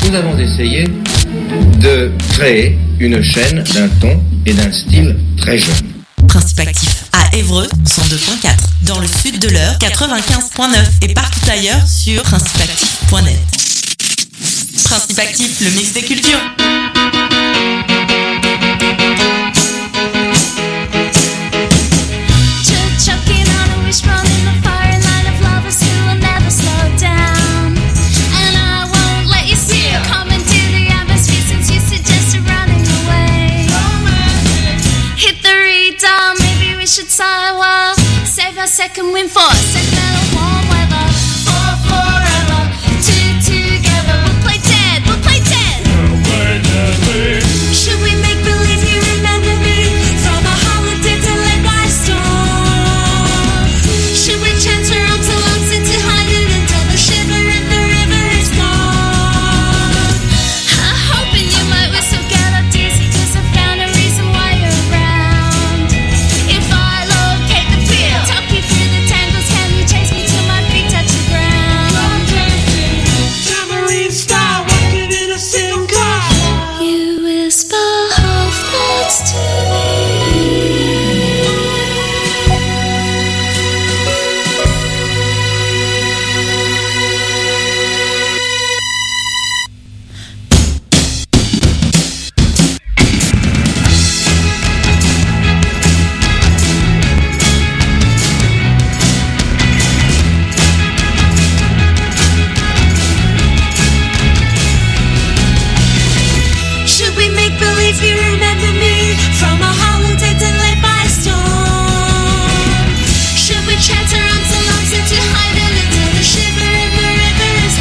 nous avons essayé de créer une chaîne d'un ton et d'un style très jeune. Principe actif à Évreux 102.4, dans le sud de l'Eure 95.9 et partout ailleurs sur principeactif.net. Principe actif, le mix des cultures. Save our second wind for save better warm weather for forever. Two together, we'll play dead, we'll play dead. Should we make believe you remember me from a holiday delayed by storm? Should we chant our own songs into hiding until the shiver in the river is gone? I'm hoping you might whistle get up dizzy, 'cause I found a reason why you're around. If I locate the field, talk you through the tangles, can you chase me till my feet touch the ground? Tambourine style, walking in a silk car. You whisper half thoughts to me. Should we make believe you remember me from a holiday delayed by storm? Should we chant our arms and lungs into hiding until the shiver in the river is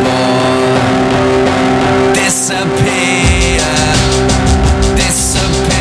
Disappear, disappear.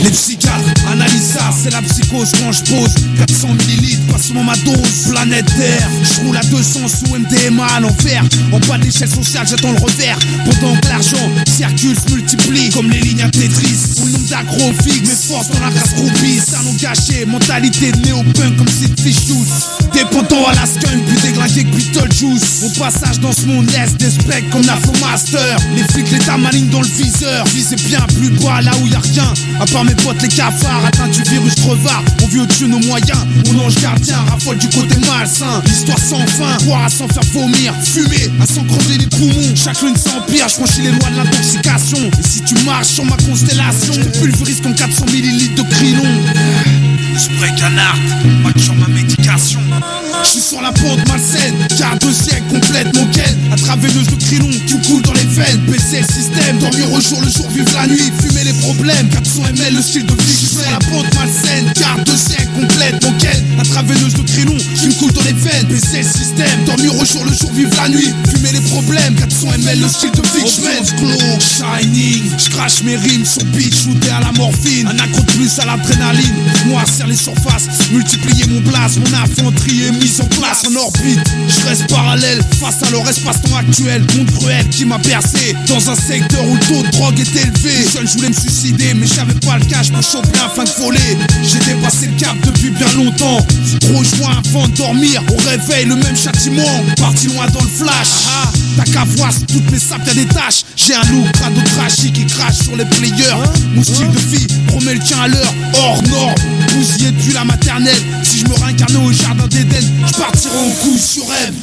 Les psychiatres analysent ça, c'est la psychose quand je pose 400 millilitres, passe-moi ma dose. Planète Terre, je roule à 200 sous MDMA à l'envers. En bas de l'échelle sociale, j'attends le revers. Pendant que l'argent circule, se multiplie comme les lignes à Tetris. Ou le nombre d'agrophiques, mes forces dans la race groupie. Salon gâché, mentalité de néo-punk comme Sid Vicious. Dépendant à la skunk, plus déglingué que Beetlejuice. Mon passage dans ce monde laisse des specs comme la Flowmaster. Les flics, l'état maligne dans le viseur. Visez bien plus bas là où y'a rien. À part mes potes les cafards, atteints du virus crevard. On vit au-dessus de nos moyens. Mon ange gardien raffole du côté malsain. L'histoire sans fin, boire à s'en faire vomir. Fumer à s'en crever les poumons. Chaque lune s'empire, je franchis les lois de l'intoxication. Et si tu marches sur ma constellation, je te pulvérise comme 400 millilitres de Krylon. Spray canard, match sur ma médication. Je suis sur la pente malsaine, car 2 siècles complète mon ken. Intraveineuse de Krylon qui coule dans les veines. PC le système, dormir au jour, le jour vivre la nuit. Fumer les problèmes, 400 ml le style de vie. Je suis sur la pente malsaine, car 2 siècles complète mon ken. Intraveineuse de Krylon qui me coule dans les veines. PC le système, dormir au jour, le jour vivre la nuit. Fumer les problèmes, 400 ml le style de vie. Je mène glow, shining, je crache mes rimes sur beat, shooté à la morphine. Un accro de plus à l'adrénaline, noircir les surfaces, multiplier mon blaze, mon infanterie est mise en place en orbite. Je reste parallèle face à leur espace-temps actuel. Monde cruel qui m'a bercé dans un secteur où le taux de drogue est élevé. Jeune, je voulais me suicider, mais j'avais pas le cash pour choper un fin de voler. J'ai dépassé le cap depuis bien longtemps. Gros joint avant de dormir, au réveil le même châtiment. Parti loin dans le flash. T'as qu'à voir si toutes mes sapes y'a des taches. J'ai un look crado trashy qui crache sur les players. Mon style de vie promet le tien à l'heure, hors norme. Bousillé depuis la maternelle. Si je me réincarnais au jardin d'Éden, je partirais en couille sur rêve.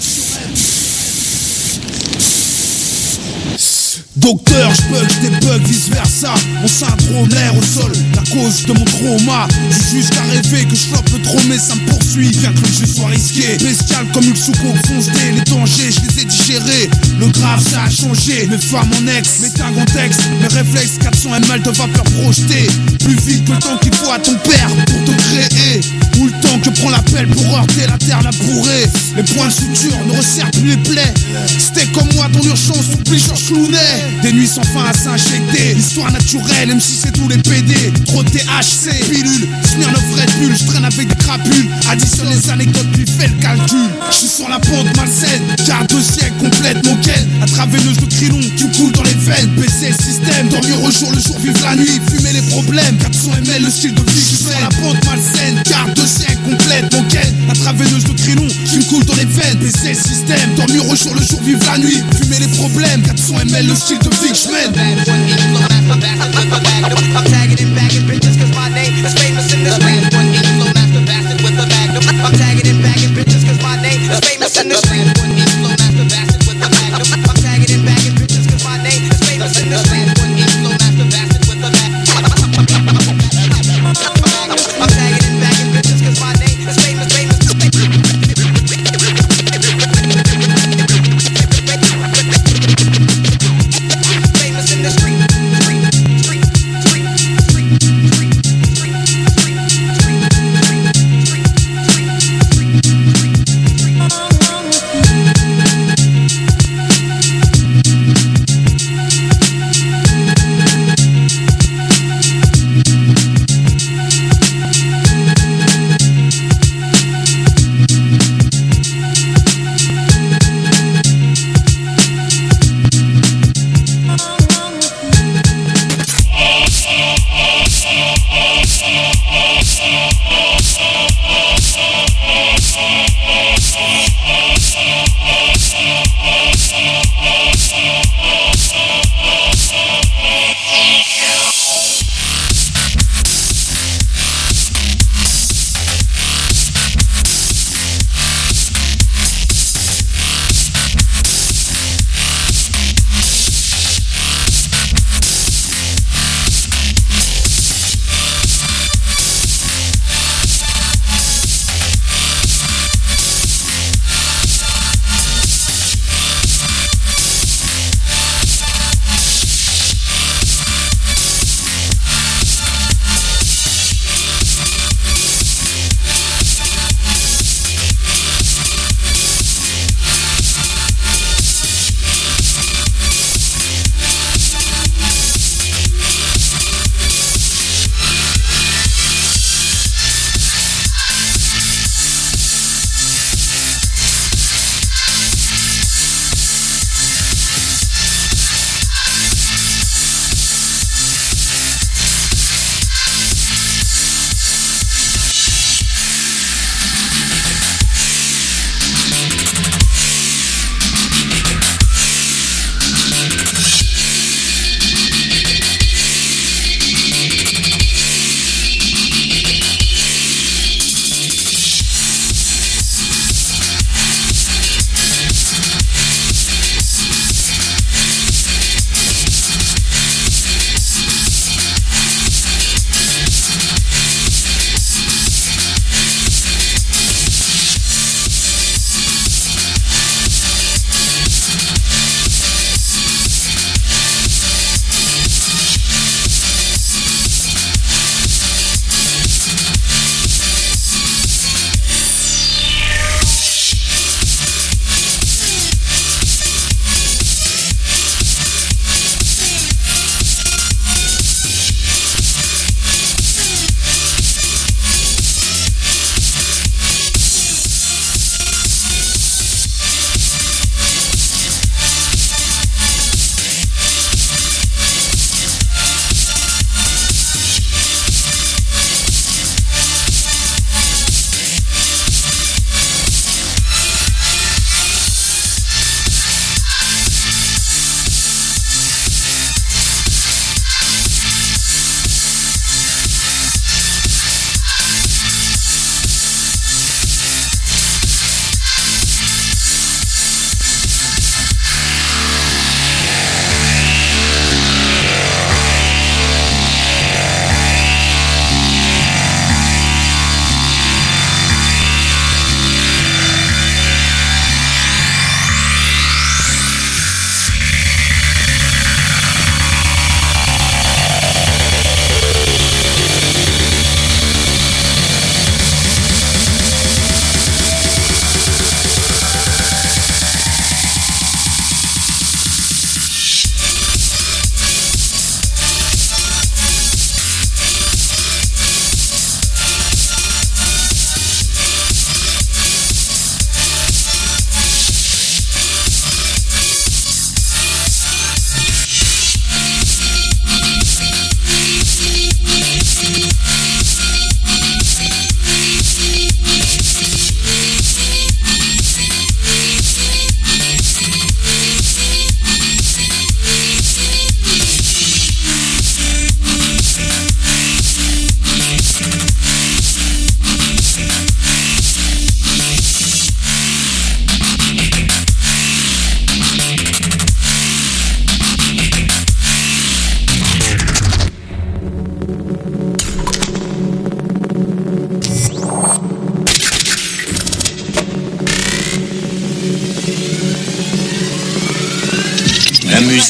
Docteur, je débug, vice versa. Mon syndrome, l'air au sol, la cause de mon trauma. J'ai jusqu'à rêver que je floppe trop, mais ça me poursuit. Bien que le jeu soit risqué, bestial comme une soucoupe foncée. Les dangers, je les ai digérés. Le grave, ça a changé. Mes femmes en ex, mes tags en texte. Mes réflexes, 400 ml de vapeur projetée. Plus vite que le temps qu'il faut à ton père pour te créer. Ou le temps que prend l'appel pour heurter la terre labourée. Les points de suture ne resserrent plus les plaies. C'était comme moi dans l'urgence, oublie Georges Clooney. Des nuits sans fin à s'injecter. L'histoire naturelle, même si c'est tous les PD. Trop de THC, pilule, Smirnoff Red Bull. Je traîne avec des crapules. Additionne les anecdotes puis fais le calcul. Je suis sur la pente malsaine, car 2 siècles complète mon ken. Intraveineuse de Krylon qui me coule dans les veines. PC système, dormir au jour, le jour vivre la nuit. Fumer les problèmes, 400 ml le style de vie. Je suis sur la pente malsaine, car 2 siècles complète mon ken. Intraveineuse de Krylon qui me coule dans les veines. PC système, dormir au jour, le jour vivre la nuit. Fumer les problèmes, 400 ml le style de vie que je mène. I'm tagging and bagging bitches cause my name is famous in the street. One E flow master bastard with the magnum. I'm tagging and bagging bitches cause my name is famous in the street. One E flow master bastard with the magnum. I'm tagging and bagging bitches cause my name is famous in the street. One E flow master bastard with the magnum. I'm tagging and bagging bitches cause my name is famous. In the street.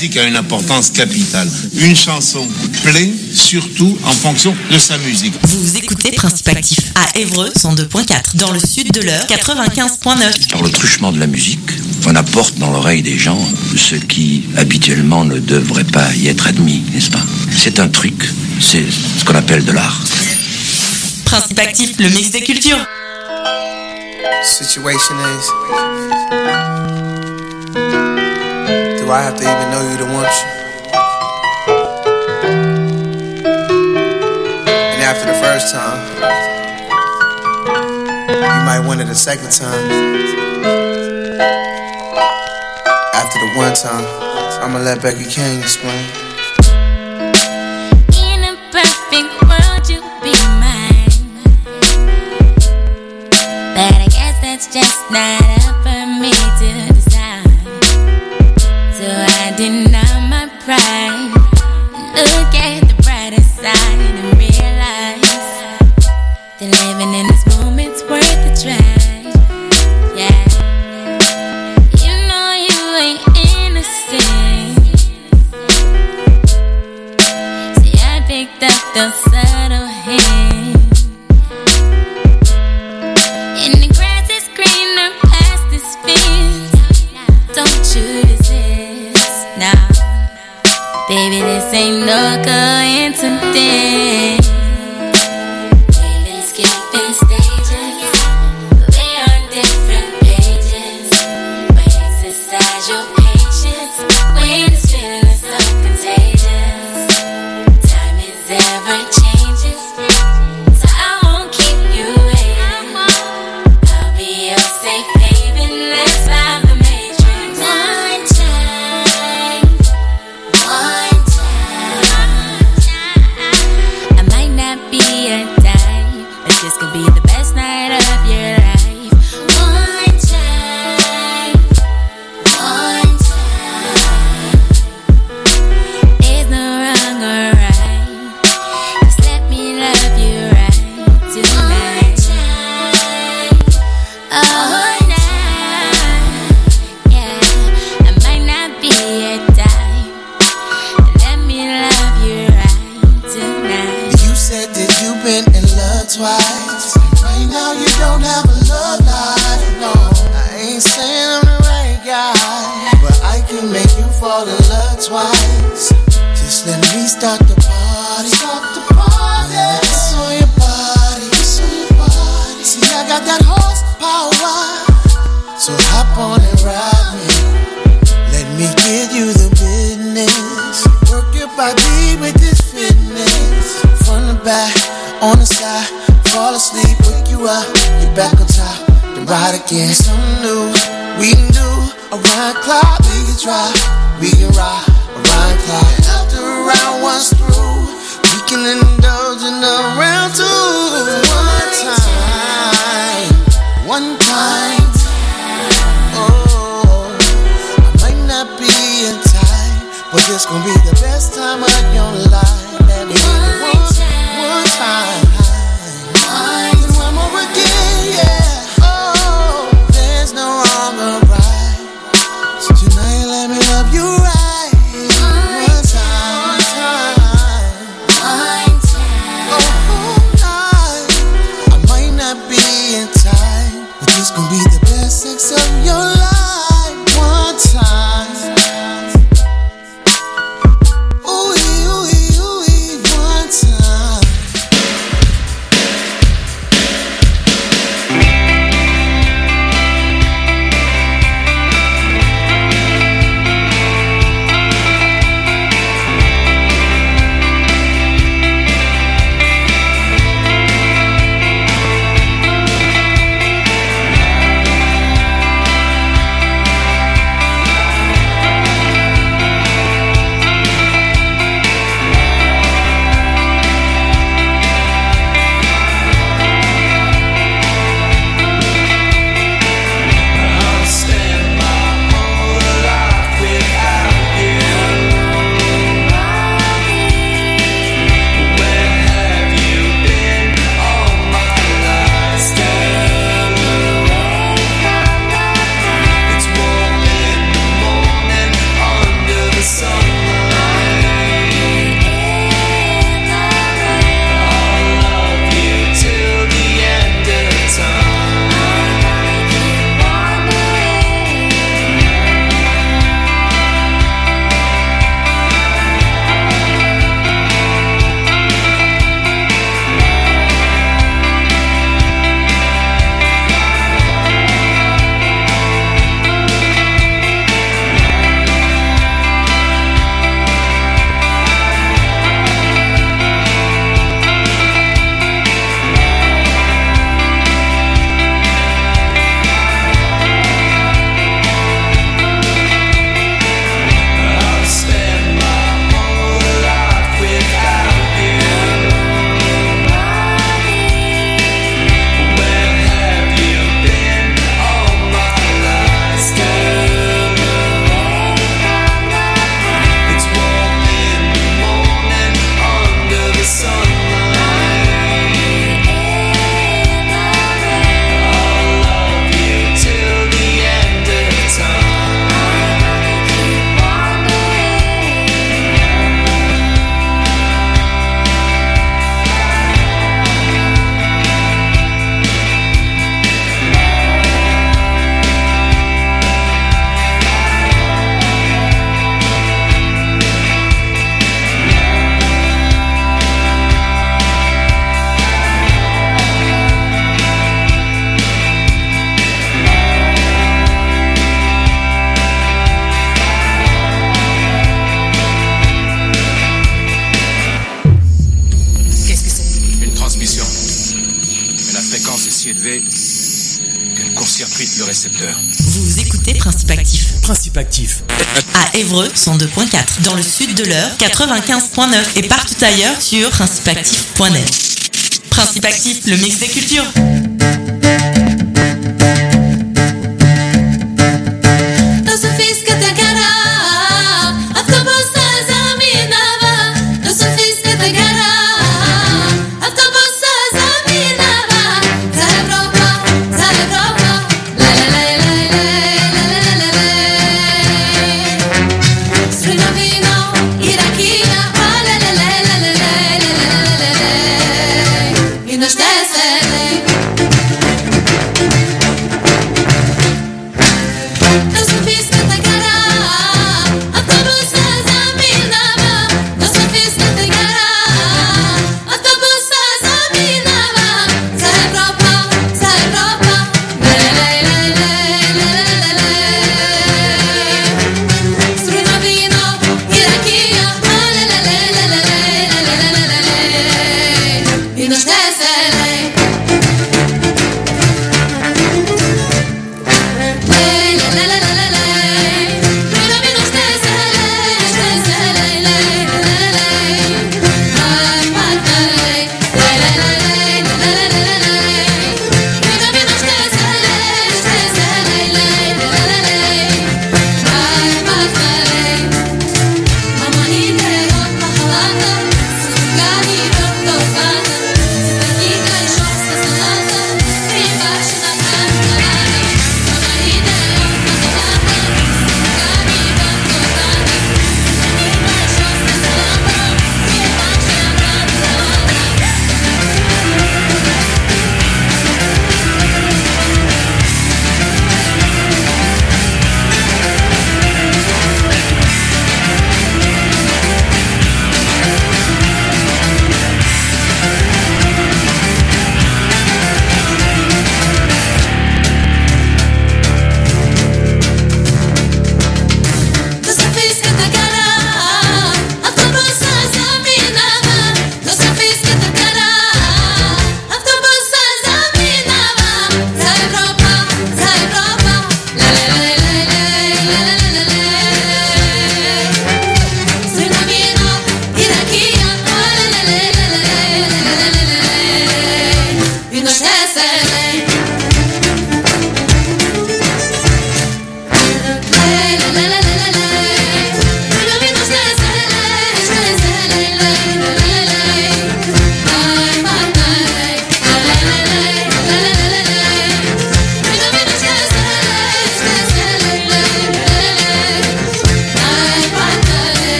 musique a une importance capitale. Une chanson plaît surtout en fonction de sa musique. Vous écoutez Principe Actif à Évreux 102.4, dans le sud de l'heure 95.9. Par le truchement de la musique, on apporte dans l'oreille des gens ce qui habituellement ne devrait pas y être admis, n'est-ce pas? C'est un truc, c'est ce qu'on appelle de l'art. Principe Actif, le mix des cultures. Situation is, do I have to even know you to want you? And after the first time, you might want it a second time. After the one time, I'ma let Becky King explain. In a perfect world, you'd be mine, but I guess that's just not up for me to decide. So I deny my pride, look at the brighter side, and realize that living in this moment's worth a try. Yeah, you know you ain't innocent. See, I picked up those subtle hints, and the grass is greener past this fence. Don't you desist, nah, baby, this ain't no coincidence. We've been skipping stages, we're on different pages. But exercise your patience when this feeling is so contagious. Time is ever changing, so I won't keep you waiting. I'll be your safe haven, let's fly the matrix. One time, one time. I might not be a type, but this could be the best night of your life. One time, one time. There's no wrong or right, just let me love you right tonight. Oh, night, yeah. I might not be a type, but let me love you right tonight. You said that you've been in love twice. Right now you don't have a love life, no. I ain't saying I'm the right guy, but I can make you fall in love twice. Just let me start the party. Start the party. It's on your body. It's on your body. See, I got that horsepower, so hop on and ride me. Let me give you the business. Work your body with this fitness. From the back, on the side, fall asleep, wake you up, get back on top, then ride again. Something new, we can do around clock. We can try, we can ride around clock. And after round one's through, we can indulge in a round two. One time, one time. Oh, I might not be in time, but this gon' be the best time of your life. Let me hear it one time. And one more again, yeah. Oh, there's no wrong or right. So tonight let me love you si élevé qu'elle court-circuite le récepteur. Vous écoutez Principe Actif. Principe Actif. À Évreux, 102.4. Dans le sud de l'Eure, 95.9. Et partout ailleurs sur principeactif.net. Principe Actif, le mix des cultures.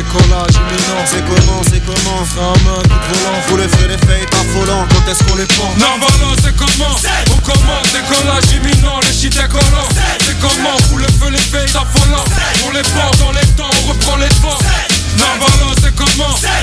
décollage imminent. C'est comment frein à main, coup de volant. Faut les faits affolants, quand est-ce qu'on les prend? Narvalo, c'est comment? On commence, décollage imminent, le shit est collant. C'est comment? Faut les faits affolants. On les porte dans les temps, on reprend les devants. Narvalo, c'est comment?